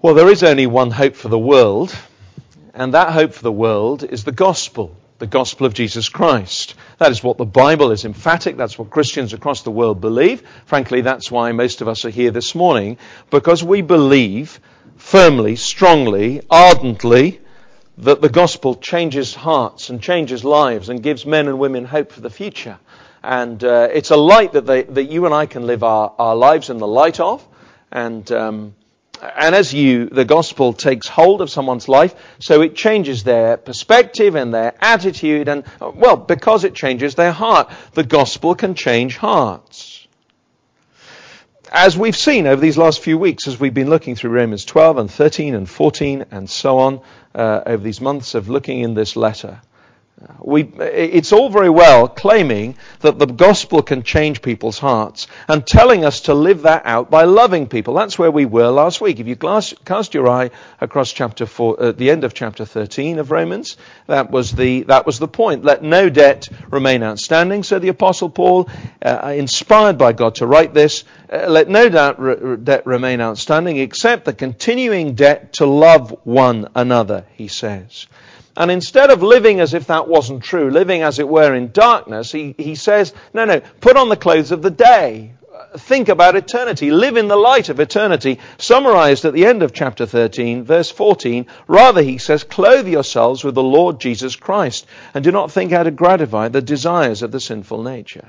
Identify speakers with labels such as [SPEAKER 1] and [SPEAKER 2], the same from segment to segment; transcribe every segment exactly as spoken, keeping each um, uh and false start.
[SPEAKER 1] Well, there is only one hope for the world, and that hope for the world is the gospel, the gospel of Jesus Christ. That is what the Bible is emphatic. That's what Christians across the world believe. Frankly, that's why most of us are here this morning, because we believe firmly, strongly, ardently that the gospel changes hearts and changes lives and gives men and women hope for the future. And uh, it's a light that, they, that you and I can live our, our lives in the light of. And um, and as you, the gospel takes hold of someone's life, so it changes their perspective and their attitude. And, well, because it changes their heart, the gospel can change hearts. As we've seen over these last few weeks, as we've been looking through Romans twelve and thirteen and fourteen and so on, uh, over these months of looking in this letter, We, it's all very well claiming that the gospel can change people's hearts and telling us to live that out by loving people. That's where we were last week. If you glass, cast your eye across chapter four, at the end of chapter thirteen of Romans, that was the that was the point. Let no debt remain outstanding. So the Apostle Paul, uh, inspired by God to write this, uh, let no doubt re- debt remain outstanding except the continuing debt to love one another, he says. And instead of living as if that wasn't true, living as it were in darkness, he, he says, no, no, put on the clothes of the day. Think about eternity. Live in the light of eternity. Summarized at the end of chapter thirteen, verse fourteen, rather, he says, clothe yourselves with the Lord Jesus Christ and do not think how to gratify the desires of the sinful nature.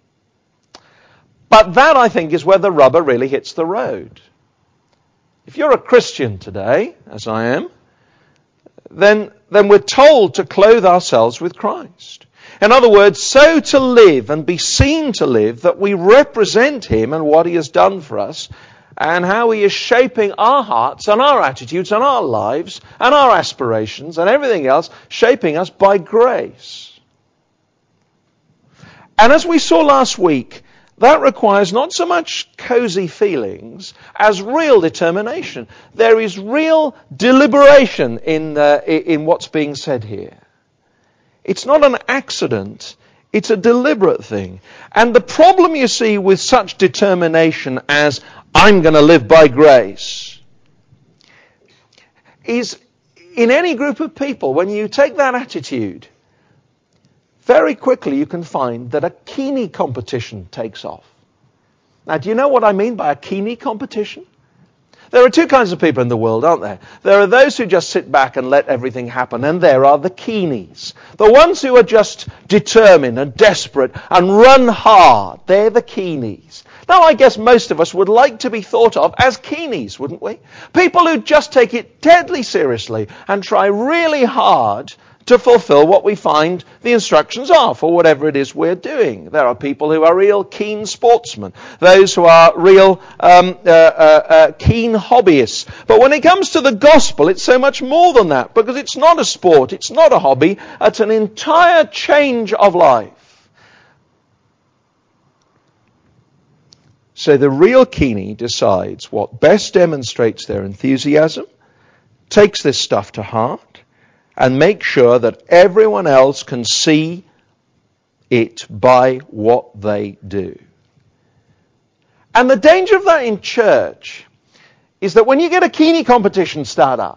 [SPEAKER 1] But that, I think, is where the rubber really hits the road. If you're a Christian today, as I am, then, then we're told to clothe ourselves with Christ. In other words, so to live and be seen to live that we represent Him and what He has done for us and how He is shaping our hearts and our attitudes and our lives and our aspirations and everything else, shaping us by grace. And as we saw last week, that requires not so much cozy feelings as real determination. There is real deliberation in uh, in what's being said here. It's not an accident. It's a deliberate thing. And the problem you see with such determination as, I'm going to live by grace, is in any group of people, when you take that attitude, very quickly you can find that a Keene competition takes off. Now, do you know what I mean by a Keene competition? There are two kinds of people in the world, aren't there? There are those who just sit back and let everything happen, and there are the Keenes. The ones who are just determined and desperate and run hard. They're the Keenes. Now, I guess most of us would like to be thought of as Keenes, wouldn't we? People who just take it deadly seriously and try really hard to fulfill what we find the instructions are for whatever it is we're doing. There are people who are real keen sportsmen, those who are real um, uh, uh, uh, keen hobbyists. But when it comes to the gospel, it's so much more than that, because it's not a sport, it's not a hobby, it's an entire change of life. So the real Keene decides what best demonstrates their enthusiasm, takes this stuff to heart, and make sure that everyone else can see it by what they do. And the danger of that in church is that when you get a Keene competition start up,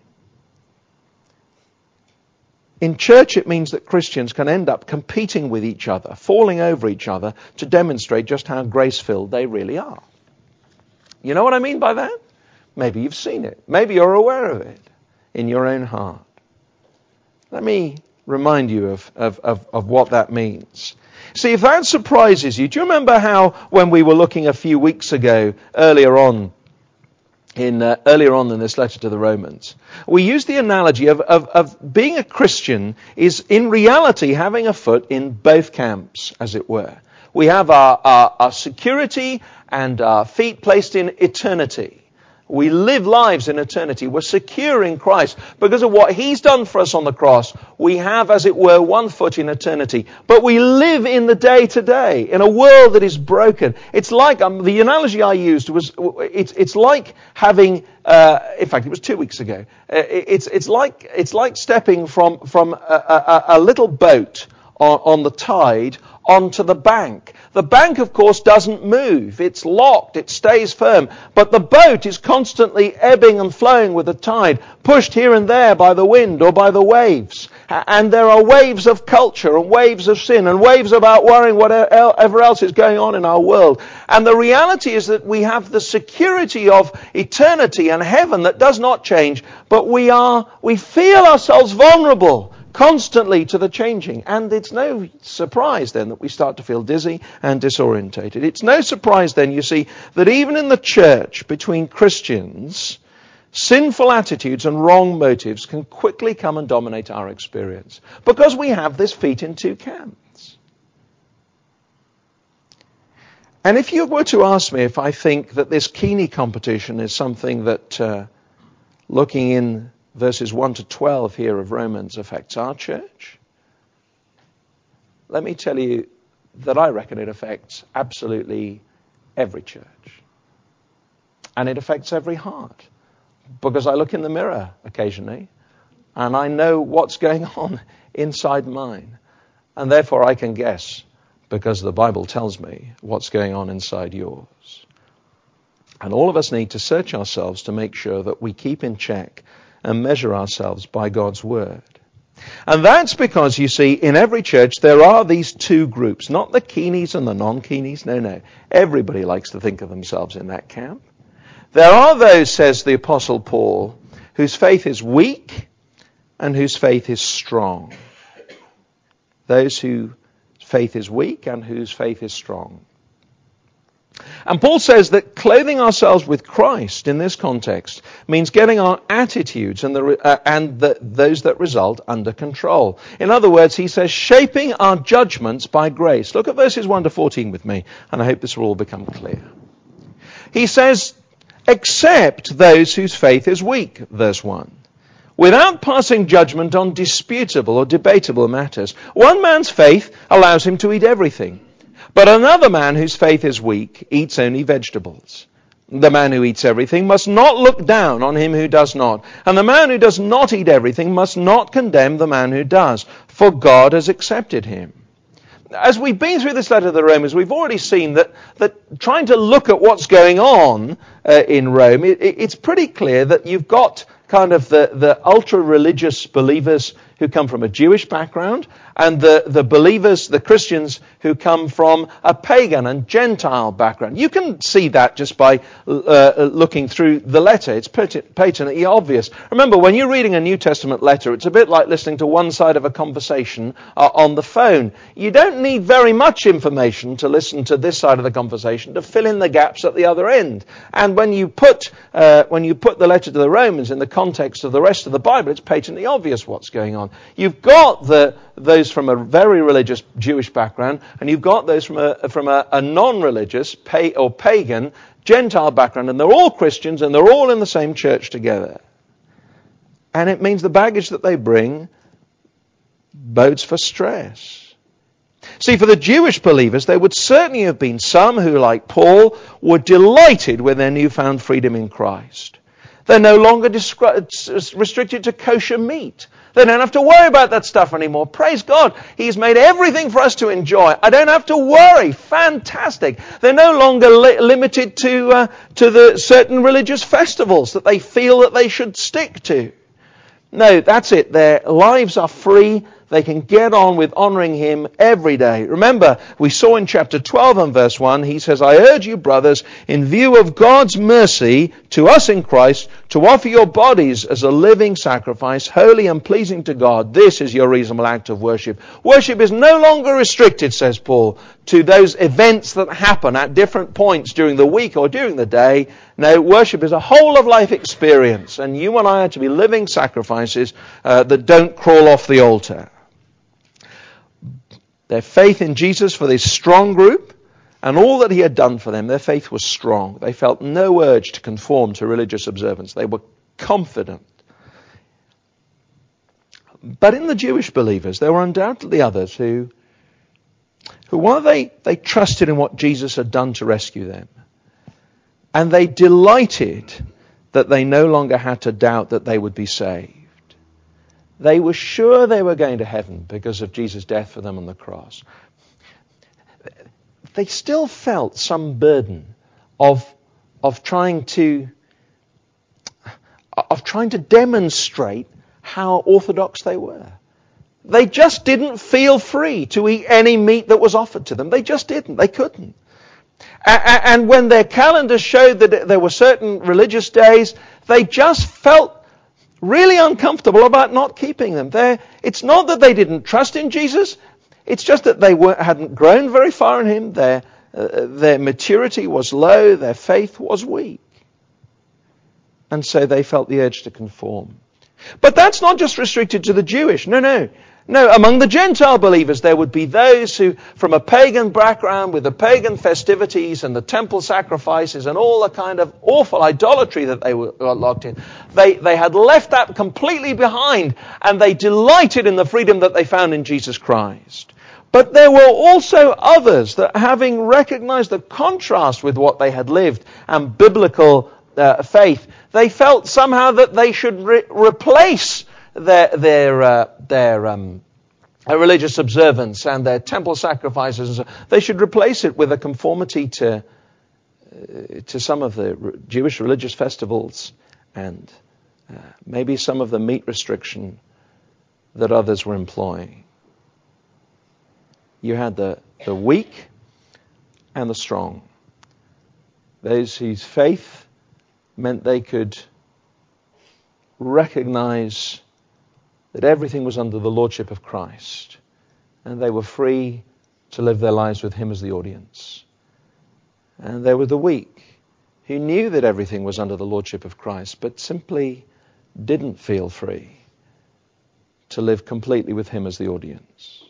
[SPEAKER 1] in church it means that Christians can end up competing with each other, falling over each other to demonstrate just how grace-filled they really are. You know what I mean by that? Maybe you've seen it. Maybe you're aware of it in your own heart. Let me remind you of, of, of, of what that means. See, if that surprises you, do you remember how when we were looking a few weeks ago, earlier on, in uh, earlier on in this letter to the Romans, we used the analogy of, of, of being a Christian is in reality having a foot in both camps, as it were. We have our, our, our security and our feet placed in eternity. We live lives in eternity. We're secure in Christ. Because of what He's done for us on the cross, we have, as it were, one foot in eternity. But we live in the day-to-day, in a world that is broken. It's like, um, the analogy I used was, it's, it's like having, uh, in fact, it was two weeks ago. Uh, it's, it's like, it's like stepping from, from a, a, a little boat on, on the tide onto the bank. The bank, of course, doesn't move. It's locked. It stays firm. But the boat is constantly ebbing and flowing with the tide, pushed here and there by the wind or by the waves. And there are waves of culture and waves of sin and waves about worrying whatever else is going on in our world. And the reality is that we have the security of eternity and heaven that does not change, but we are, we feel ourselves vulnerable constantly to the changing. And it's no surprise then that we start to feel dizzy and disorientated. It's no surprise then, you see, that even in the church, between Christians, sinful attitudes and wrong motives can quickly come and dominate our experience, because we have this feet in two camps. And if you were to ask me if I think that this Keeney competition is something that, uh, looking in verses one to twelve here of Romans, affects our church, let me tell you that I reckon it affects absolutely every church. And it affects every heart. Because I look in the mirror occasionally and I know what's going on inside mine. And therefore I can guess, because the Bible tells me, what's going on inside yours. And all of us need to search ourselves to make sure that we keep in check and measure ourselves by God's Word. And that's because, you see, in every church there are these two groups, not the Keenies and the non-Keenies. No, no. Everybody likes to think of themselves in that camp. There are those, says the Apostle Paul, whose faith is weak and whose faith is strong. Those whose faith is weak and whose faith is strong. And Paul says that clothing ourselves with Christ in this context means getting our attitudes and, the, uh, and the, those that result under control. In other words, he says, shaping our judgments by grace. Look at verses one to fourteen with me, and I hope this will all become clear. He says, except those whose faith is weak, verse one, without passing judgment on disputable or debatable matters. One man's faith allows him to eat everything, but another man whose faith is weak eats only vegetables. The man who eats everything must not look down on him who does not, and the man who does not eat everything must not condemn the man who does, for God has accepted him. As we've been through this letter to the Romans, we've already seen that, that trying to look at what's going on uh, in Rome, it, it's pretty clear that you've got kind of the, the ultra-religious believers who come from a Jewish background, and the, the believers, the Christians, who come from a pagan and Gentile background. You can see that just by uh, looking through the letter. It's patently obvious. Remember, when you're reading a New Testament letter, it's a bit like listening to one side of a conversation uh, on the phone. You don't need very much information to listen to this side of the conversation to fill in the gaps at the other end. And when you put uh, when you put the letter to the Romans in the context of the rest of the Bible, it's patently obvious what's going on. You've got the those from a very religious Jewish background, and you've got those from a from a, a non-religious pa- or pagan Gentile background, and they're all Christians, and they're all in the same church together. And it means the baggage that they bring bodes for stress. See, for the Jewish believers, there would certainly have been some who, like Paul, were delighted with their newfound freedom in Christ. They're no longer discri- restricted to kosher meat. They don't have to worry about that stuff anymore. Praise God. He's made everything for us to enjoy. I don't have to worry. Fantastic. They're no longer li- limited to uh, to the certain religious festivals that they feel that they should stick to. No, that's it. Their lives are free. They can get on with honouring Him every day. Remember, we saw in chapter twelve and verse one, he says, I urge you, brothers, in view of God's mercy to us in Christ, to offer your bodies as a living sacrifice, holy and pleasing to God. This is your reasonable act of worship. Worship is no longer restricted, says Paul, to those events that happen at different points during the week or during the day. No, worship is a whole of life experience, and you and I are to be living sacrifices uh, that don't crawl off the altar. Their faith in Jesus for this strong group and all that He had done for them, their faith was strong. They felt no urge to conform to religious observance. They were confident. But in the Jewish believers, there were undoubtedly others who, who while they, they trusted in what Jesus had done to rescue them, and they delighted that they no longer had to doubt that they would be saved, They were sure they were going to heaven because of Jesus' death for them on the cross. They still felt some burden of, of trying to of trying to demonstrate how orthodox they were. They just didn't feel free to eat any meat that was offered to them. They just didn't. They couldn't. And when their calendars showed that there were certain religious days, they just felt really uncomfortable about not keeping them. They're, it's not that they didn't trust in Jesus. It's just that they weren't, hadn't grown very far in Him. Their, uh, their maturity was low. Their faith was weak. And so they felt the urge to conform. But that's not just restricted to the Jewish. No, no. No, among the Gentile believers, there would be those who, from a pagan background, with the pagan festivities and the temple sacrifices and all the kind of awful idolatry that they were locked in, they, they had left that completely behind, and they delighted in the freedom that they found in Jesus Christ. But there were also others that, having recognized the contrast with what they had lived and biblical uh, faith, they felt somehow that they should re- replace their their uh, their um, religious observance and their temple sacrifices. And so they should replace it with a conformity to uh, to some of the re- Jewish religious festivals and uh, maybe some of the meat restriction that others were employing. You had the the weak and the strong. Those whose faith meant they could recognize that everything was under the lordship of Christ, and they were free to live their lives with Him as the audience. And there were the weak, who knew that everything was under the lordship of Christ, but simply didn't feel free to live completely with Him as the audience.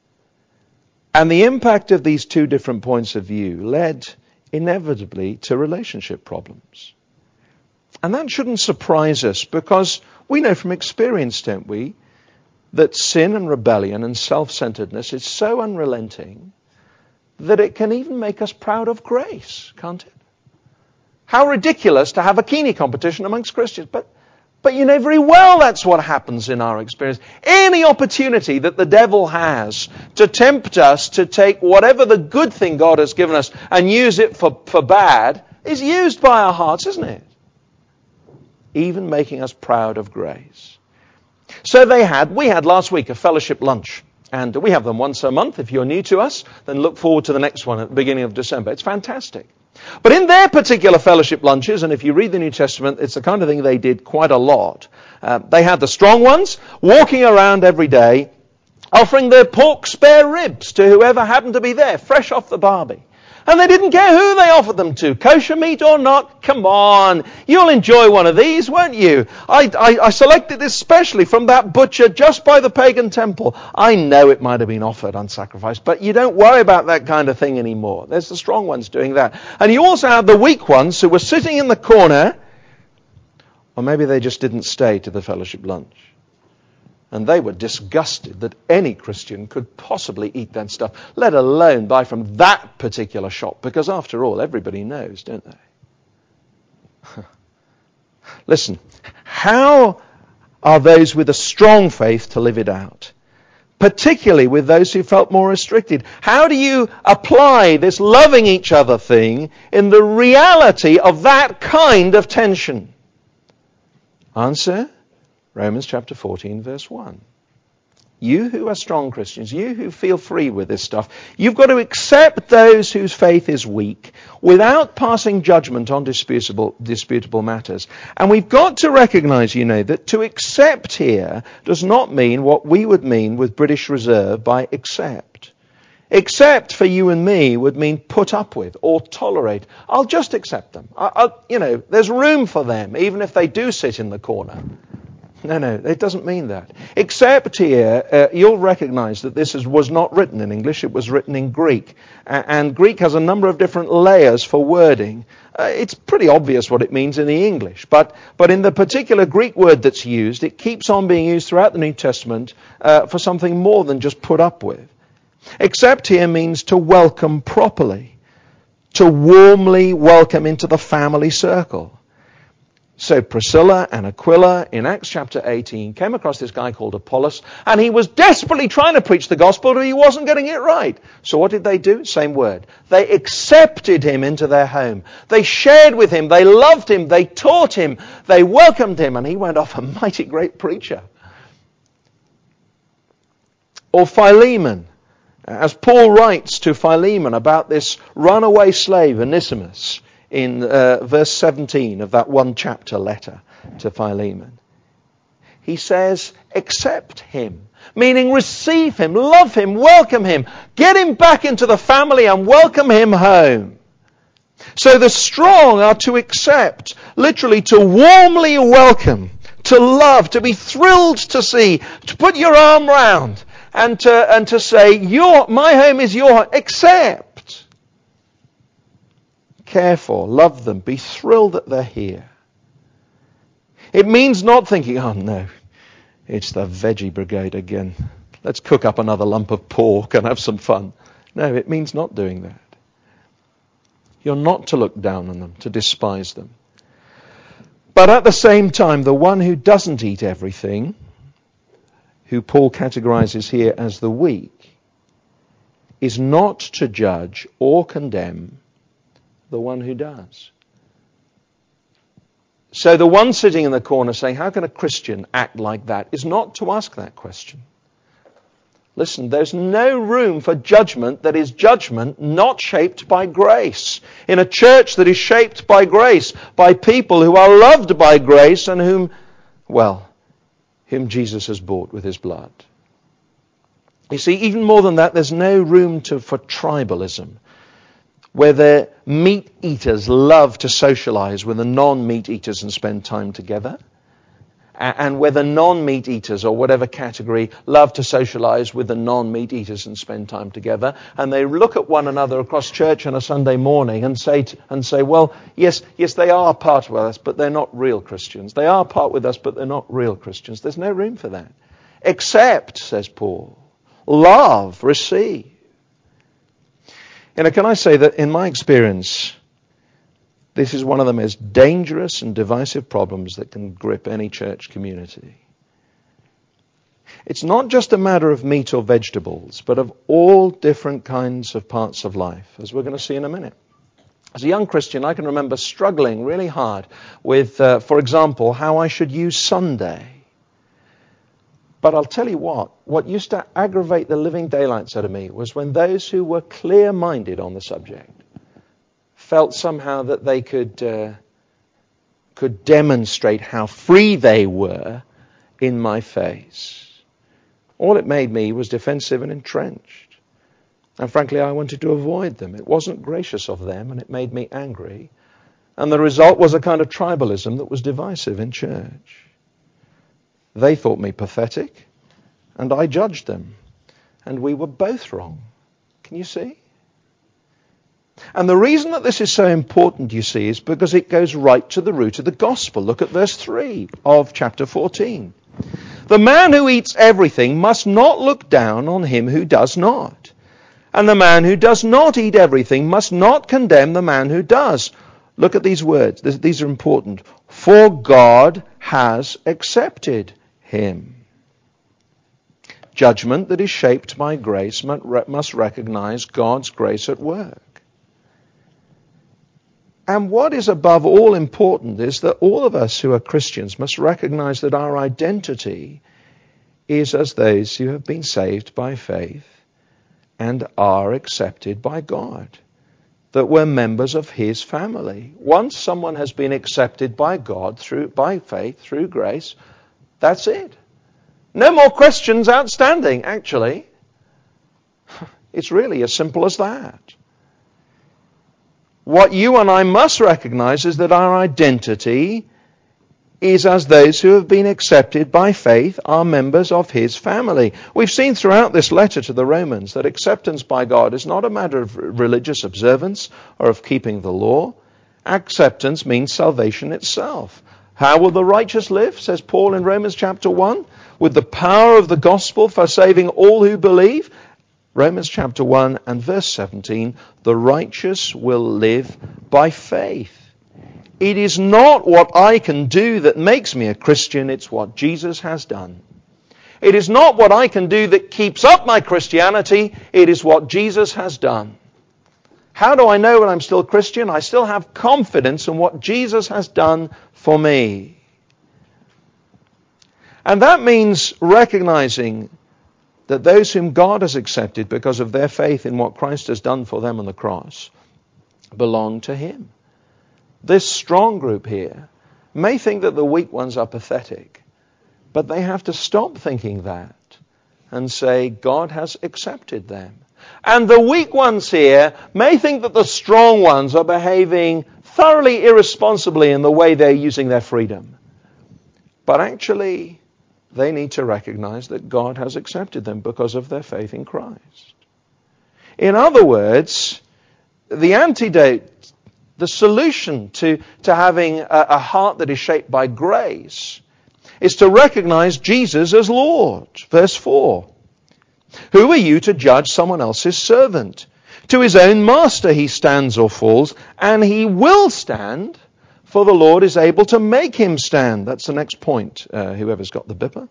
[SPEAKER 1] And the impact of these two different points of view led inevitably to relationship problems. And that shouldn't surprise us, because we know from experience, don't we, that sin and rebellion and self-centeredness is so unrelenting that it can even make us proud of grace, can't it? How ridiculous to have a Kini competition amongst Christians. But, but you know very well that's what happens in our experience. Any opportunity that the devil has to tempt us to take whatever the good thing God has given us and use it for, for bad is used by our hearts, isn't it? Even making us proud of grace. So they had, we had last week a fellowship lunch. And we have them once a month. If you're new to us, then look forward to the next one at the beginning of December. It's fantastic. But in their particular fellowship lunches, and if you read the New Testament, it's the kind of thing they did quite a lot. Uh, they had the strong ones walking around every day, offering their pork spare ribs to whoever happened to be there, fresh off the barbie. And they didn't care who they offered them to, kosher meat or not. Come on, you'll enjoy one of these, won't you? I, I, I selected this specially from that butcher just by the pagan temple. I know it might have been offered on sacrifice, but you don't worry about that kind of thing anymore. There's the strong ones doing that. And you also have the weak ones who were sitting in the corner, or maybe they just didn't stay to the fellowship lunch. And they were disgusted that any Christian could possibly eat that stuff, let alone buy from that particular shop, because after all, everybody knows, don't they? Listen, how are those with a strong faith to live it out? Particularly with those who felt more restricted. How do you apply this loving each other thing in the reality of that kind of tension? Answer? Romans chapter fourteen, verse one. You who are strong Christians, you who feel free with this stuff, you've got to accept those whose faith is weak without passing judgment on disputable, disputable matters. And we've got to recognize, you know, that to accept here does not mean what we would mean with British Reserve by accept. Accept for you and me would mean put up with or tolerate. I'll just accept them. I, I'll, you know, there's room for them, even if they do sit in the corner. No, no, it doesn't mean that. Except here, uh, you'll recognize that this is, was not written in English, it was written in Greek. Uh, and Greek has a number of different layers for wording. Uh, it's pretty obvious what it means in the English. But, but in the particular Greek word that's used, it keeps on being used throughout the New Testament uh, for something more than just put up with. Except here means to welcome properly, to warmly welcome into the family circle. So Priscilla and Aquila in Acts chapter eighteen came across this guy called Apollos, and he was desperately trying to preach the gospel, but he wasn't getting it right. So what did they do? Same word. They accepted him into their home. They shared with him. They loved him. They taught him. They welcomed him, and he went off a mighty great preacher. Or Philemon, as Paul writes to Philemon about this runaway slave Onesimus, in uh, verse seventeen of that one chapter letter to Philemon. He says, accept him, meaning receive him, love him, welcome him, get him back into the family and welcome him home. So the strong are to accept, literally to warmly welcome, to love, to be thrilled to see, to put your arm round and to, and to say, your, my home is your home. Accept. Care for, love them, be thrilled that they're here. It means not thinking, oh no, it's the veggie brigade again. Let's cook up another lump of pork and have some fun. No, it means not doing that. You're not to look down on them, to despise them. But at the same time, the one who doesn't eat everything, who Paul categorizes here as the weak, is not to judge or condemn the one who does. So the one sitting in the corner saying, how can a Christian act like that, is not to ask that question. Listen, there's no room for judgment that is judgment not shaped by grace. In a church that is shaped by grace, by people who are loved by grace and whom, well, whom Jesus has bought with his blood. You see, even more than that, there's no room to, for tribalism, where the meat eaters love to socialize with the non-meat eaters and spend time together, and where the non-meat eaters, or whatever category, love to socialize with the non-meat eaters and spend time together, and they look at one another across church on a Sunday morning and say, to, and say, well, yes, yes, they are part with us, but they're not real Christians. They are part with us, but they're not real Christians. There's no room for that. Accept, says Paul. Love, receive. You know, can I say that in my experience, this is one of the most dangerous and divisive problems that can grip any church community. It's not just a matter of meat or vegetables, but of all different kinds of parts of life, as we're going to see in a minute. As a young Christian, I can remember struggling really hard with, uh, for example, how I should use Sunday. But I'll tell you what, what used to aggravate the living daylights out of me was when those who were clear-minded on the subject felt somehow that they could uh, could demonstrate how free they were in my face. All it made me was defensive and entrenched. And frankly, I wanted to avoid them. It wasn't gracious of them, and it made me angry. And the result was a kind of tribalism that was divisive in church. They thought me pathetic, and I judged them. And we were both wrong. Can you see? And the reason that this is so important, you see, is because it goes right to the root of the gospel. Look at verse three of chapter fourteen. The man who eats everything must not look down on him who does not. And the man who does not eat everything must not condemn the man who does. Look at these words. These are important. For God has accepted him. Judgment that is shaped by grace must recognize God's grace at work. And what is above all important is that all of us who are Christians must recognize that our identity is as those who have been saved by faith and are accepted by God. That we're members of his family. Once someone has been accepted by God through by faith, through grace, that's it. No more questions outstanding, actually. It's really as simple as that. What you and I must recognize is that our identity is as those who have been accepted by faith, are members of his family. We've seen throughout this letter to the Romans that acceptance by God is not a matter of religious observance or of keeping the law. Acceptance means salvation itself. How will the righteous live, says Paul in Romans chapter one? With the power of the gospel for saving all who believe. Romans chapter one and verse seventeen, the righteous will live by faith. It is not what I can do that makes me a Christian, it's what Jesus has done. It is not what I can do that keeps up my Christianity, it is what Jesus has done. How do I know that I'm still a Christian? I still have confidence in what Jesus has done for me. And that means recognizing that those whom God has accepted because of their faith in what Christ has done for them on the cross belong to Him. This strong group here may think that the weak ones are pathetic, but they have to stop thinking that and say God has accepted them. And the weak ones here may think that the strong ones are behaving thoroughly irresponsibly in the way they're using their freedom. But actually, they need to recognize that God has accepted them because of their faith in Christ. In other words, the antidote, the solution to, to having a, a heart that is shaped by grace is to recognize Jesus as Lord. Verse four. Who are you to judge someone else's servant? To his own master he stands or falls, and he will stand, for the Lord is able to make him stand. That's the next point, uh, whoever's got the bipper.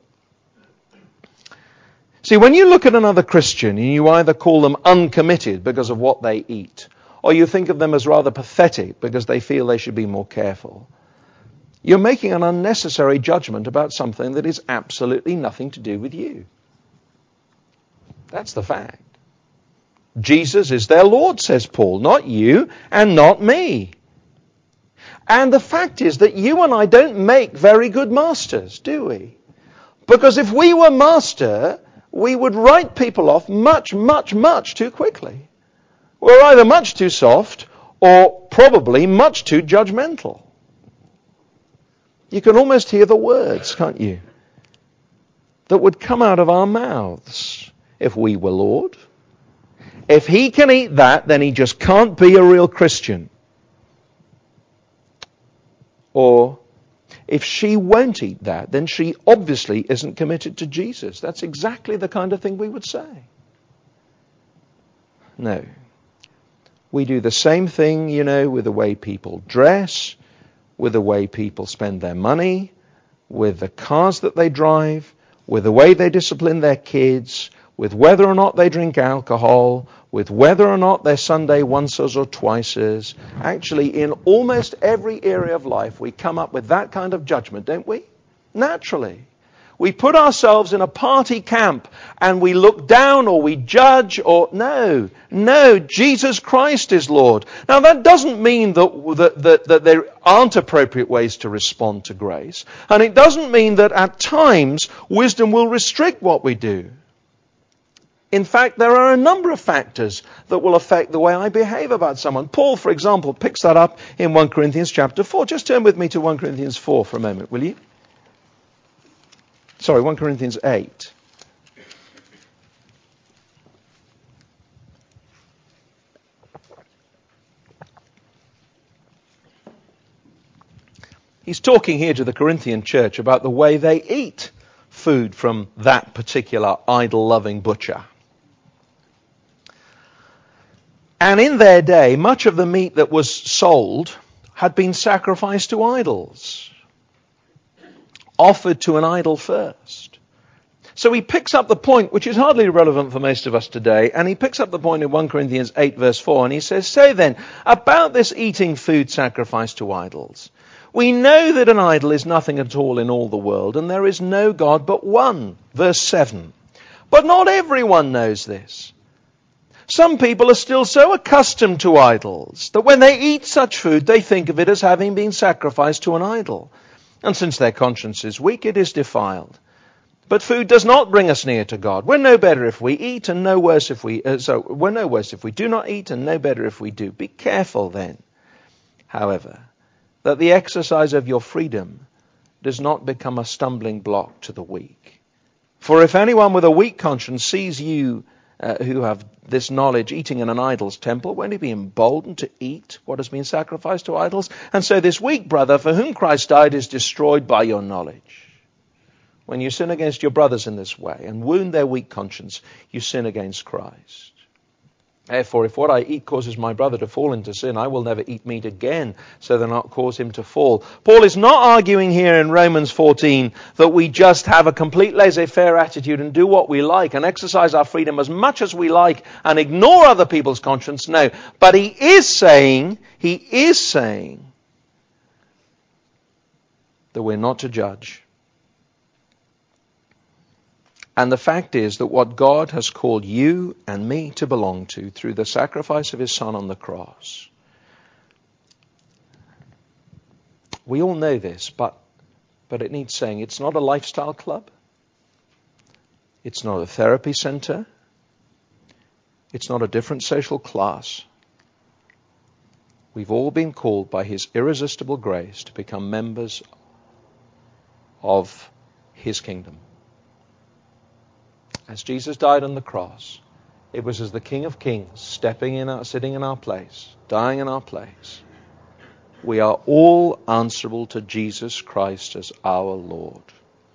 [SPEAKER 1] See, when you look at another Christian, you either call them uncommitted because of what they eat, or you think of them as rather pathetic because they feel they should be more careful. You're making an unnecessary judgment about something that is absolutely nothing to do with you. That's the fact. Jesus is their Lord, says Paul, not you and not me. And the fact is that you and I don't make very good masters, do we? Because if we were master, we would write people off much, much, much too quickly. We're either much too soft or probably much too judgmental. You can almost hear the words, can't you, that would come out of our mouths if we were Lord. If he can eat that, then he just can't be a real Christian. Or if she won't eat that, then she obviously isn't committed to Jesus. That's exactly the kind of thing we would say. No. We do the same thing, you know, with the way people dress, with the way people spend their money, with the cars that they drive, with the way they discipline their kids, with whether or not they drink alcohol, with whether or not they're Sunday onces or twices. Actually, in almost every area of life, we come up with that kind of judgment, don't we? Naturally. We put ourselves in a party camp and we look down or we judge or... No, no, Jesus Christ is Lord. Now that doesn't mean that, that, that, that there aren't appropriate ways to respond to grace. And it doesn't mean that at times wisdom will restrict what we do. In fact, there are a number of factors that will affect the way I behave about someone. Paul, for example, picks that up in First Corinthians chapter four. Just turn with me to First Corinthians four for a moment, will you? Sorry, First Corinthians eight. He's talking here to the Corinthian church about the way they eat food from that particular idol-loving butcher. And in their day, much of the meat that was sold had been sacrificed to idols, offered to an idol first. So he picks up the point, which is hardly relevant for most of us today, and he picks up the point in First Corinthians eight verse four, and he says, "So then, about this eating food sacrificed to idols, we know that an idol is nothing at all in all the world, and there is no God but one." Verse seven. "But not everyone knows this. Some people are still so accustomed to idols that when they eat such food, they think of it as having been sacrificed to an idol. And since their conscience is weak, it is defiled. But food does not bring us near to God. We're no better if we eat, and no worse if we uh, so we're no worse if we do not eat, and no better if we do. Be careful then, however, that the exercise of your freedom does not become a stumbling block to the weak. For if anyone with a weak conscience sees you uh, who have this knowledge eating in an idol's temple, won't he be emboldened to eat what has been sacrificed to idols? And so this weak brother for whom Christ died is destroyed by your knowledge. When you sin against your brothers in this way and wound their weak conscience, you sin against Christ." Therefore, if what I eat causes my brother to fall into sin, I will never eat meat again, so that not cause him to fall. Paul is not arguing here in Romans fourteen that we just have a complete laissez-faire attitude and do what we like and exercise our freedom as much as we like and ignore other people's conscience. No, but he is saying, he is saying that we're not to judge. And the fact is that what God has called you and me to belong to through the sacrifice of his Son on the cross, we all know this, but, but it needs saying. It's not a lifestyle club. It's not a therapy center. It's not a different social class. We've all been called by his irresistible grace to become members of his kingdom. As Jesus died on the cross, it was as the King of Kings stepping in, our, sitting in our place, dying in our place. We are all answerable to Jesus Christ as our Lord.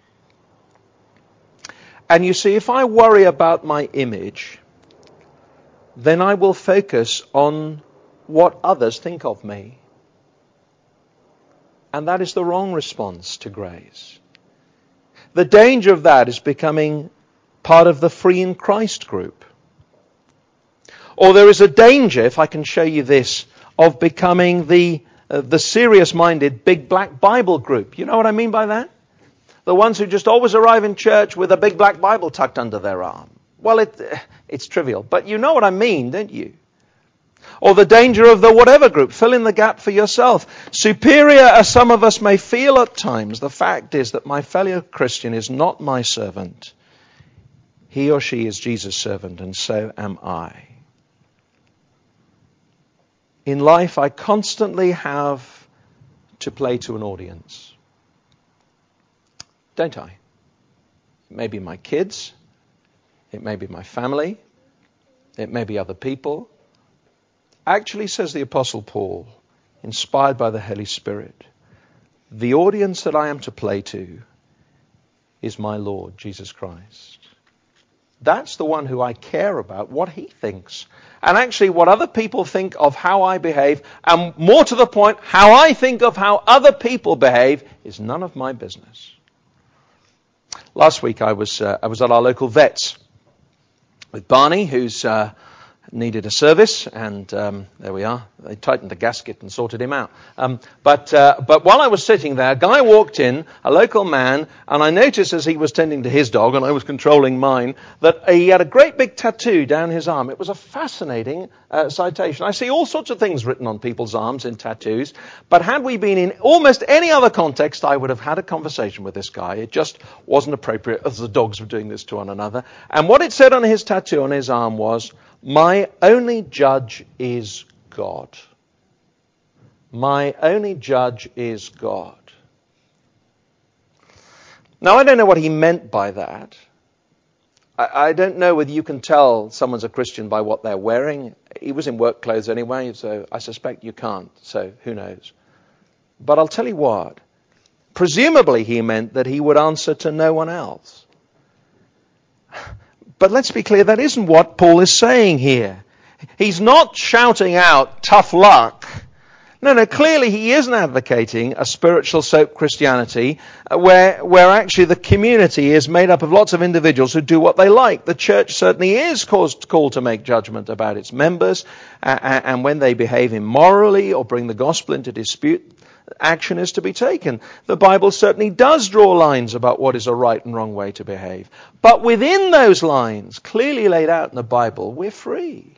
[SPEAKER 1] And you see, if I worry about my image, then I will focus on what others think of me. And that is the wrong response to grace. The danger of that is becoming part of the Free in Christ group. Or there is a danger, if I can show you this, of becoming the uh, the serious-minded big black Bible group. You know what I mean by that? The ones who just always arrive in church with a big black Bible tucked under their arm. Well, it it's trivial, but you know what I mean, don't you? Or the danger of the whatever group. Fill in the gap for yourself. Superior as some of us may feel at times, the fact is that my fellow Christian is not my servant. He or she is Jesus' servant, and so am I. In life, I constantly have to play to an audience. Don't I? It may be my kids. It may be my family. It may be other people. Actually, says the Apostle Paul, inspired by the Holy Spirit, the audience that I am to play to is my Lord, Jesus Christ. That's the one who I care about, what he thinks. And actually what other people think of how I behave, and more to the point, how I think of how other people behave, is none of my business. Last week I was uh, I was at our local vet's with Barney, who's uh, needed a service, and um, there we are. They tightened the gasket and sorted him out. Um, but uh, but while I was sitting there, a guy walked in, a local man, and I noticed as he was tending to his dog, and I was controlling mine, that he had a great big tattoo down his arm. It was a fascinating uh, citation. I see all sorts of things written on people's arms in tattoos, but had we been in almost any other context, I would have had a conversation with this guy. It just wasn't appropriate as the dogs were doing this to one another. And what it said on his tattoo on his arm was, "My only judge is God. My only judge is God." Now, I don't know what he meant by that. I, I don't know whether you can tell someone's a Christian by what they're wearing. He was in work clothes anyway, so I suspect you can't, so who knows. But I'll tell you what. Presumably he meant that he would answer to no one else. But let's be clear, that isn't what Paul is saying here. He's not shouting out tough luck. No, no, clearly he isn't advocating a spiritual soap Christianity uh, where where actually the community is made up of lots of individuals who do what they like. The church certainly is caused, called to make judgment about its members, uh, and when they behave immorally or bring the gospel into dispute, action is to be taken. The Bible certainly does draw lines about what is a right and wrong way to behave. But within those lines, clearly laid out in the Bible, we're free.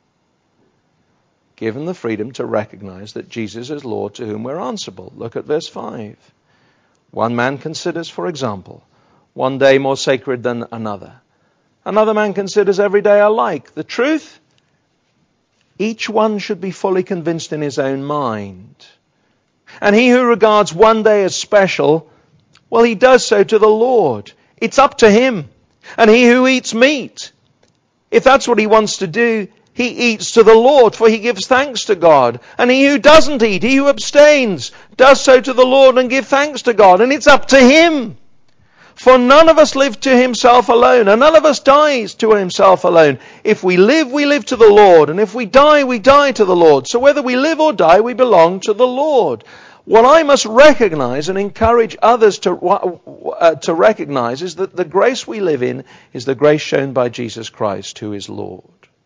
[SPEAKER 1] Given the freedom to recognize that Jesus is Lord to whom we're answerable. Look at verse five. One man considers, for example, one day more sacred than another. Another man considers every day alike. The truth? Each one should be fully convinced in his own mind. And he who regards one day as special, well, he does so to the Lord. It's up to him. And he who eats meat, if that's what he wants to do, he eats to the Lord, for he gives thanks to God. And he who doesn't eat, he who abstains, does so to the Lord and give thanks to God. And it's up to him. For none of us live to himself alone, and none of us dies to himself alone. If we live, we live to the Lord, and if we die, we die to the Lord. So whether we live or die, we belong to the Lord. What I must recognize and encourage others to, uh, to recognize is that the grace we live in is the grace shown by Jesus Christ, who is Lord.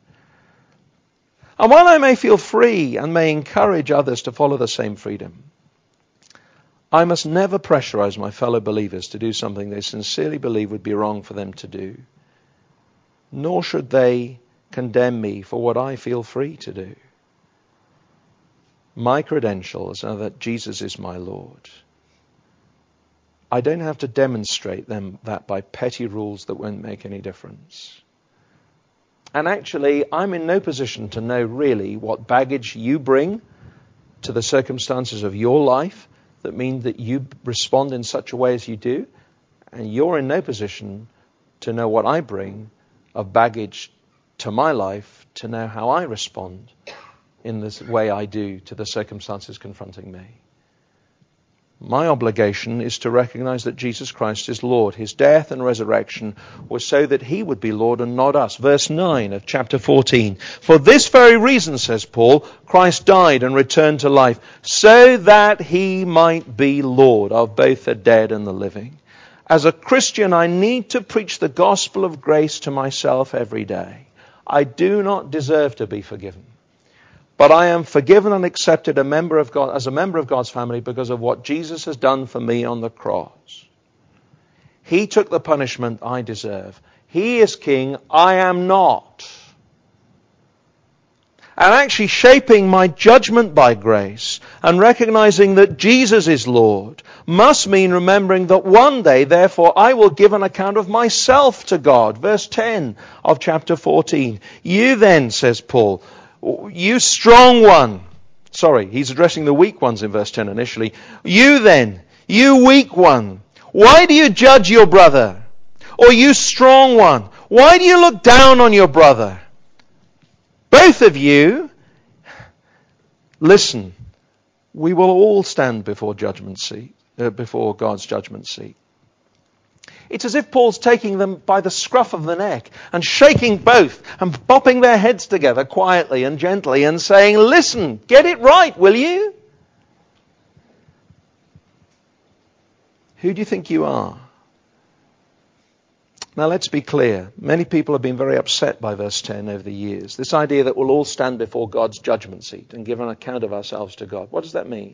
[SPEAKER 1] And while I may feel free and may encourage others to follow the same freedom, I must never pressurize my fellow believers to do something they sincerely believe would be wrong for them to do. Nor should they condemn me for what I feel free to do. My credentials are that Jesus is my Lord. I don't have to demonstrate them that by petty rules that won't make any difference. And actually, I'm in no position to know really what baggage you bring to the circumstances of your life that mean that you respond in such a way as you do. And you're in no position to know what I bring of baggage to my life to know how I respond in this way I do to the circumstances confronting me. My obligation is to recognize that Jesus Christ is Lord. His death and resurrection was so that he would be Lord and not us. Verse nine of chapter fourteen. For this very reason, says Paul, Christ died and returned to life, so that he might be Lord of both the dead and the living. As a Christian, I need to preach the gospel of grace to myself every day. I do not deserve to be forgiven. But I am forgiven and accepted a member of God, as a member of God's family because of what Jesus has done for me on the cross. He took the punishment I deserve. He is king, I am not. And actually shaping my judgment by grace and recognizing that Jesus is Lord must mean remembering that one day, therefore, I will give an account of myself to God. Verse ten of chapter fourteen. You then, says Paul, you strong one. Sorry, he's addressing the weak ones in verse ten initially. You then, you weak one, why do you judge your brother? Or you strong one, why do you look down on your brother? Both of you, listen, we will all stand before judgment seat, uh, before God's judgment seat. It's as if Paul's taking them by the scruff of the neck and shaking both and bopping their heads together quietly and gently and saying, listen, get it right, will you? Who do you think you are? Now let's be clear. Many people have been very upset by verse ten over the years. This idea that we'll all stand before God's judgment seat and give an account of ourselves to God. What does that mean?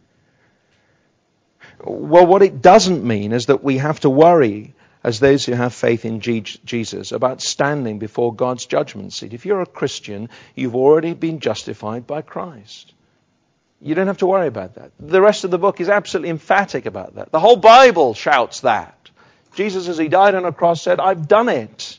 [SPEAKER 1] Well, what it doesn't mean is that we have to worry, as those who have faith in Jesus, about standing before God's judgment seat. If you're a Christian, you've already been justified by Christ. You don't have to worry about that. The rest of the book is absolutely emphatic about that. The whole Bible shouts that. Jesus, as he died on a cross, said, I've done it.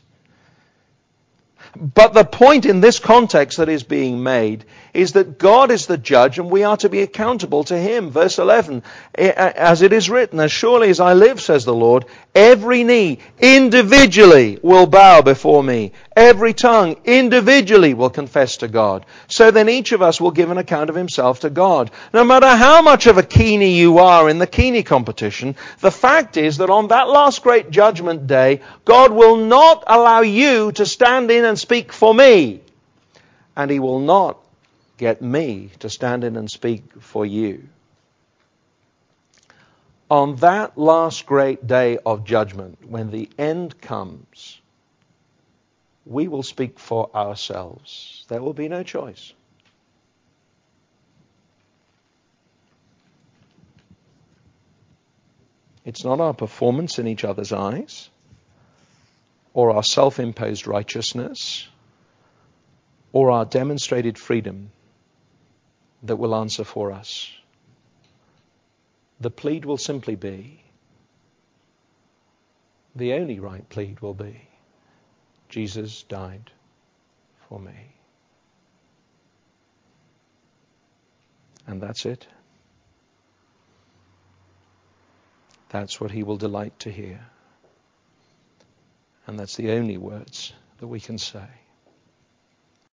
[SPEAKER 1] But the point in this context that is being made is that God is the judge and we are to be accountable to him. Verse eleven, as it is written, as surely as I live, says the Lord, every knee individually will bow before me. Every tongue individually will confess to God. So then each of us will give an account of himself to God. No matter how much of a Keene you are in the Keene competition, the fact is that on that last great judgment day, God will not allow you to stand in and speak for me. And he will not get me to stand in and speak for you. On that last great day of judgment, when the end comes, we will speak for ourselves. There will be no choice. It's not our performance in each other's eyes, or our self-imposed righteousness, or our demonstrated freedom that will answer for us. The plead will simply be, the only right plead will be, Jesus died for me. And that's it. That's what he will delight to hear. And that's the only words that we can say.